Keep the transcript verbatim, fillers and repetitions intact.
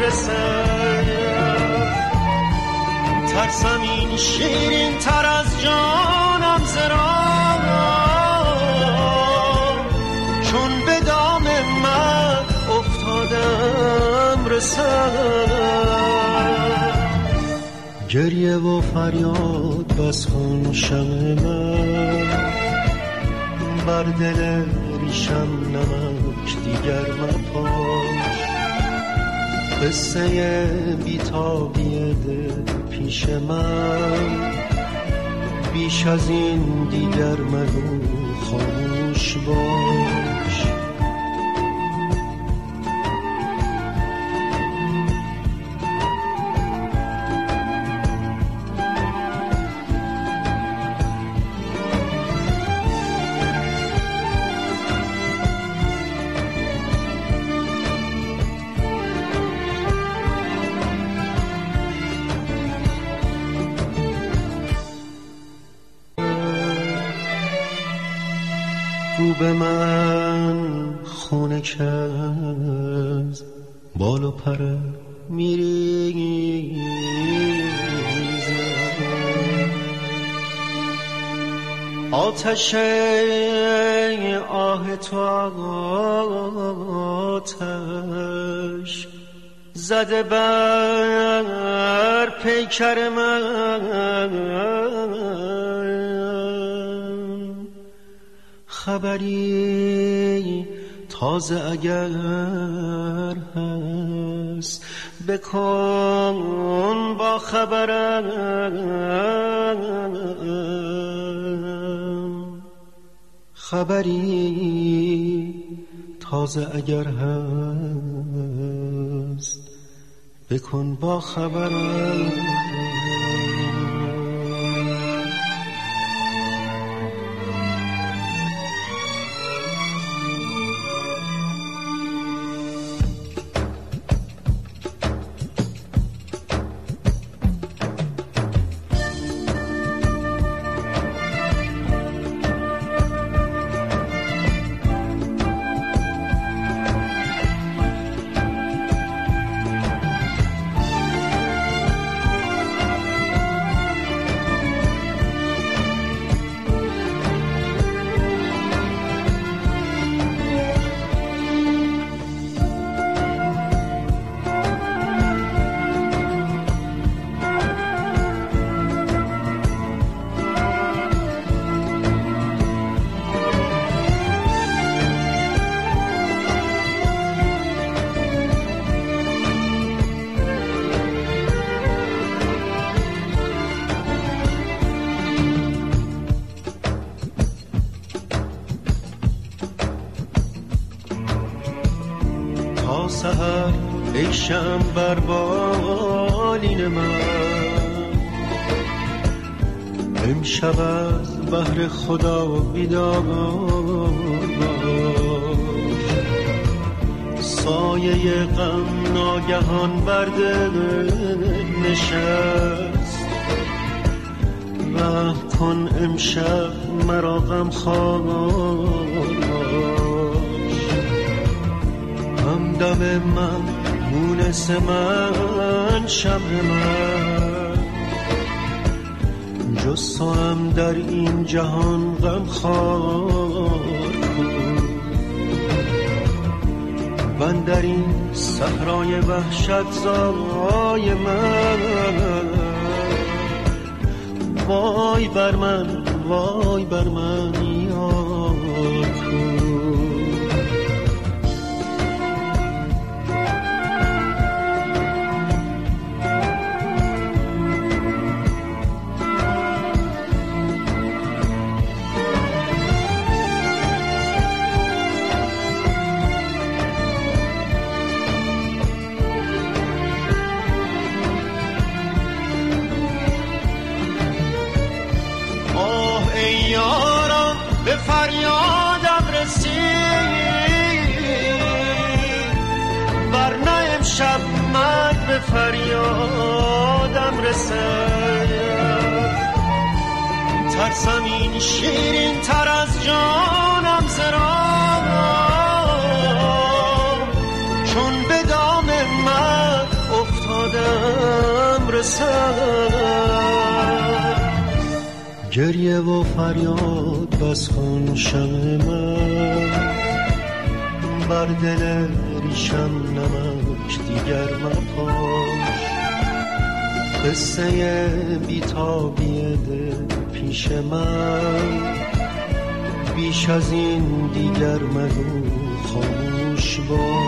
رسد، ترسم این شیرین تر از جانم زرا، چون به دام من افتادم رسد. گریه و فریاد بس خون شمع من، بر دل ریشم نمک دیگر مپاش. قصه بیتابی دل پیش من، بیش از این دیگر مگو خاموش باش. رو به من خونه کز بال و پر میریزم، آتش آه تو آتش زده بر پیکر من. خبری تازه اگر هست بکن با خبرم. خبری تازه اگر هست بکن با خبرم. سحر ای شمع بر بالین من، امشب از بحر خدا بیدار باش. سایه غم ناگهان بر دل نشست، رحم کن امشب مرا غم خوار باش. همدم من مونس من شمع من، جز تو هم در این جهان غم خوار کن. من در این صحرای وحشت زای من، وای بر من وای بر من یار کن. به فریادم رسید، ورنه امشب من به فریادم رسد. ترسم این شیرین تر از جانم زرا، چون به دام من یادم رسد. گریه و فریاد بس کن شمع من، بر دل ریشم نمک دیگر مپاش. قصه بی‌تابی دل پیش من، بیش از این دیگر مگو خاموش باش.